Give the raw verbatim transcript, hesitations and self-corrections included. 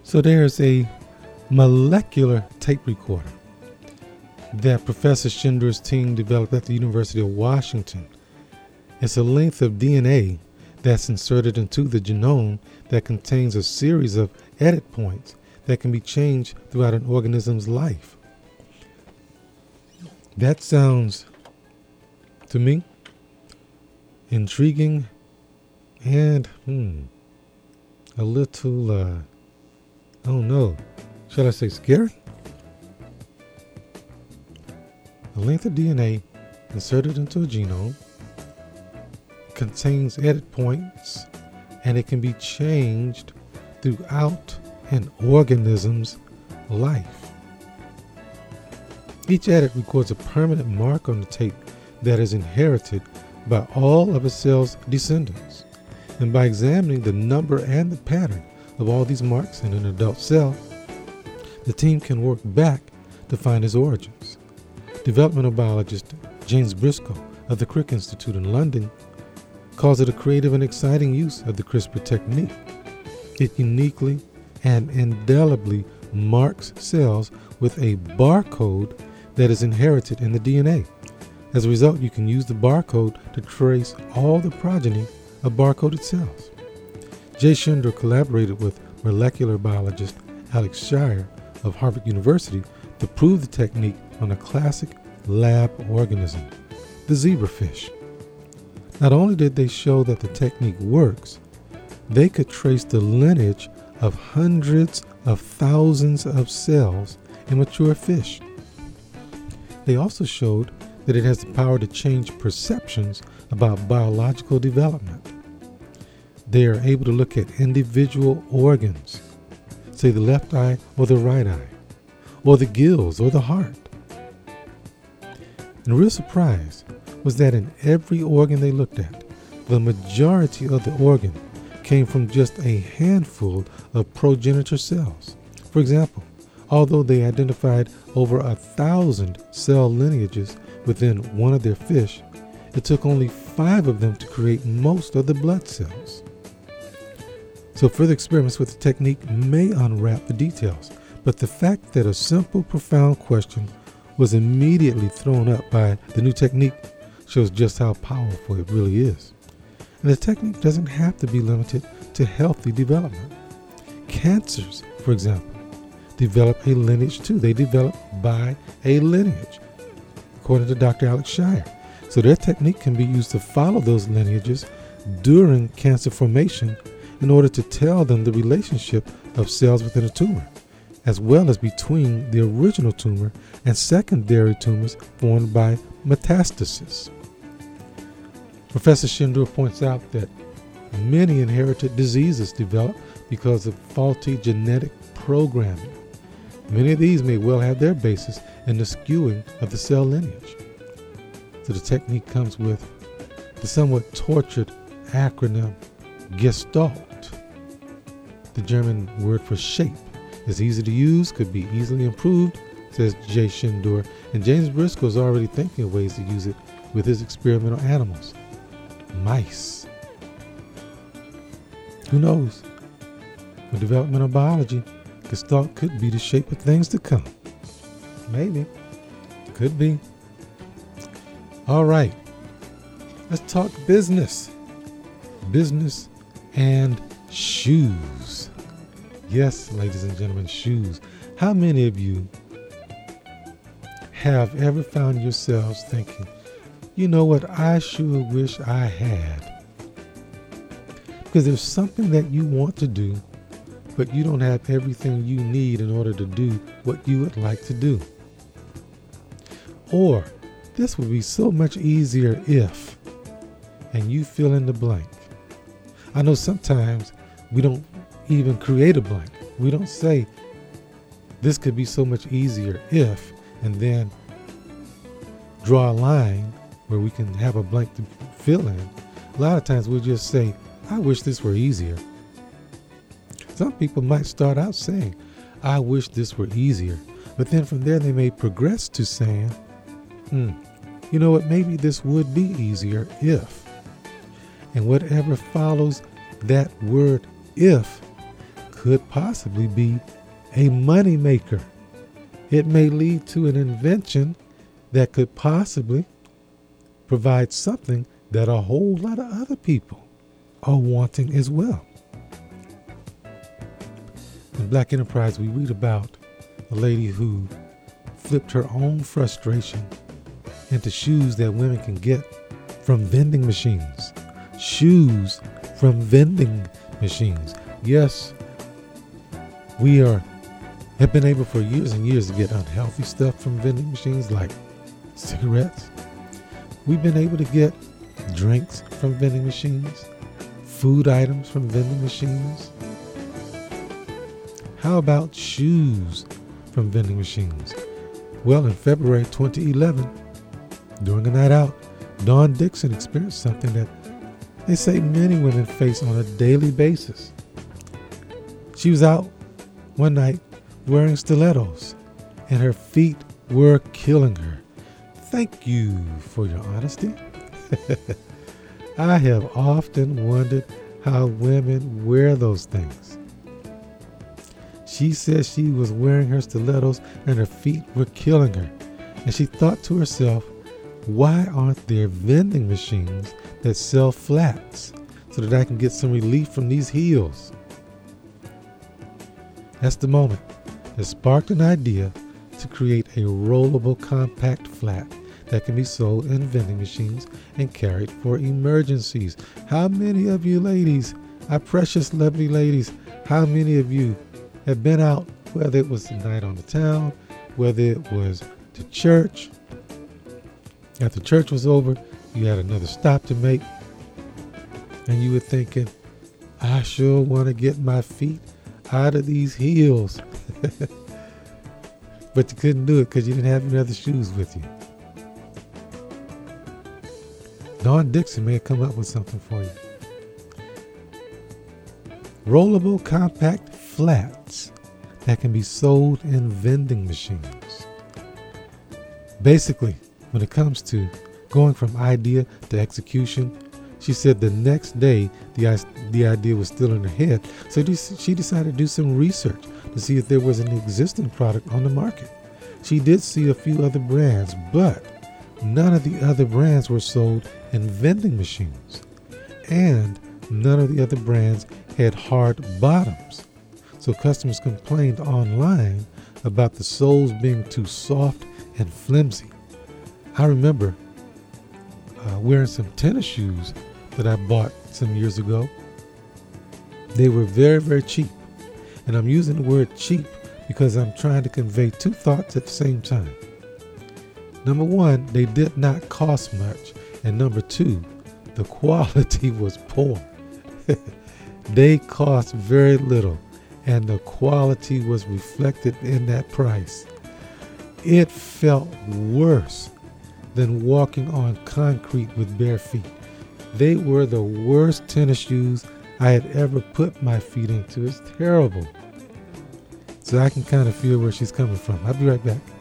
So there's a molecular tape recorder that Professor Shindor's team developed at the University of Washington. It's a length of D N A that's inserted into the genome that contains a series of edit points that can be changed throughout an organism's life. That sounds, to me, intriguing and hmm, a little, uh, I don't know, shall I say scary? A length of D N A inserted into a genome contains edit points, and it can be changed throughout an organism's life. Each edit records a permanent mark on the tape that is inherited by all of a cell's descendants. And by examining the number and the pattern of all these marks in an adult cell, the team can work back to find its origins. Developmental biologist James Briscoe of the Crick Institute in London calls it a creative and exciting use of the CRISPR technique. It uniquely and indelibly marks cells with a barcode that is inherited in the D N A. As a result, you can use the barcode to trace all the progeny of barcoded cells. Jay Shindor collaborated with molecular biologist Alex Shire of Harvard University to prove the technique on a classic lab organism, the zebrafish. Not only did they show that the technique works, they could trace the lineage of hundreds of thousands of cells in mature fish. They also showed that it has the power to change perceptions about biological development. They are able to look at individual organs, say the left eye or the right eye, or the gills or the heart. And the real surprise was that in every organ they looked at, the majority of the organ came from just a handful of progenitor cells. For example, although they identified over a thousand cell lineages within one of their fish, it took only five of them to create most of the blood cells. So further experiments with the technique may unwrap the details, but the fact that a simple, profound question was immediately thrown up by the new technique shows just how powerful it really is. And the technique doesn't have to be limited to healthy development. Cancers, for example, develop a lineage too. They develop by a lineage, according to Doctor Alex Shire. So their technique can be used to follow those lineages during cancer formation in order to tell them the relationship of cells within a tumor, as well as between the original tumor and secondary tumors formed by metastasis. Professor Shindor points out that many inherited diseases develop because of faulty genetic programming. Many of these may well have their basis in the skewing of the cell lineage. So the technique comes with the somewhat tortured acronym Gestalt. The German word for shape is easy to use, could be easily improved, says Jay Shindor, and James Briscoe is already thinking of ways to use it with his experimental animals, mice. Who knows? With developmental biology, Gestalt could be the shape of things to come. Maybe. Could be. All right. Let's talk business. Business and shoes. Yes, ladies and gentlemen, shoes. How many of you have ever found yourselves thinking, you know what, I sure wish I had? Because there's something that you want to do, but you don't have everything you need in order to do what you would like to do. Or, this would be so much easier if, and you fill in the blank. I know sometimes we don't even create a blank. We don't say, this could be so much easier if, and then draw a line where we can have a blank to fill in. A lot of times we'll just say, I wish this were easier. Some people might start out saying, I wish this were easier. But then from there they may progress to saying, hmm, you know what, maybe this would be easier if. And whatever follows that word if could possibly be a money maker. It may lead to an invention that could possibly provide something that a whole lot of other people are wanting as well. In Black Enterprise, we read about a lady who flipped her own frustration into shoes that women can get from vending machines. Shoes from vending machines. Yes, we are have been able for years and years to get unhealthy stuff from vending machines like cigarettes. We've been able to get drinks from vending machines, food items from vending machines. How about shoes from vending machines? Well, in February twenty eleven, during a night out, Dawn Dixon experienced something that they say many women face on a daily basis. She was out one night wearing stilettos, and her feet were killing her. Thank you for your honesty. I have often wondered how women wear those things. She said she was wearing her stilettos and her feet were killing her. And she thought to herself, why aren't there vending machines that sell flats so that I can get some relief from these heels? That's the moment that sparked an idea to create a rollable compact flat that can be sold in vending machines and carried for emergencies. How many of you ladies, our precious lovely ladies, how many of you have been out, whether it was a night on the town, whether it was to church? After church was over, you had another stop to make, and you were thinking, I sure want to get my feet out of these heels. But you couldn't do it because you didn't have any other shoes with you. Dawn Dixon may have come up with something for you. Rollable compact flats that can be sold in vending machines. Basically, when it comes to going from idea to execution, she said the next day the, the idea was still in her head, so she decided to do some research to see if there was an existing product on the market. She did see a few other brands, but none of the other brands were sold in vending machines, and none of the other brands had hard bottoms. So customers complained online about the soles being too soft and flimsy. I remember uh, wearing some tennis shoes that I bought some years ago. They were very, very cheap. And I'm using the word cheap because I'm trying to convey two thoughts at the same time. Number one, they did not cost much. And number two, the quality was poor. They cost very little, and the quality was reflected in that price. It felt worse than walking on concrete with bare feet. They were the worst tennis shoes I had ever put my feet into. It's terrible. So I can kind of feel where she's coming from. I'll be right back.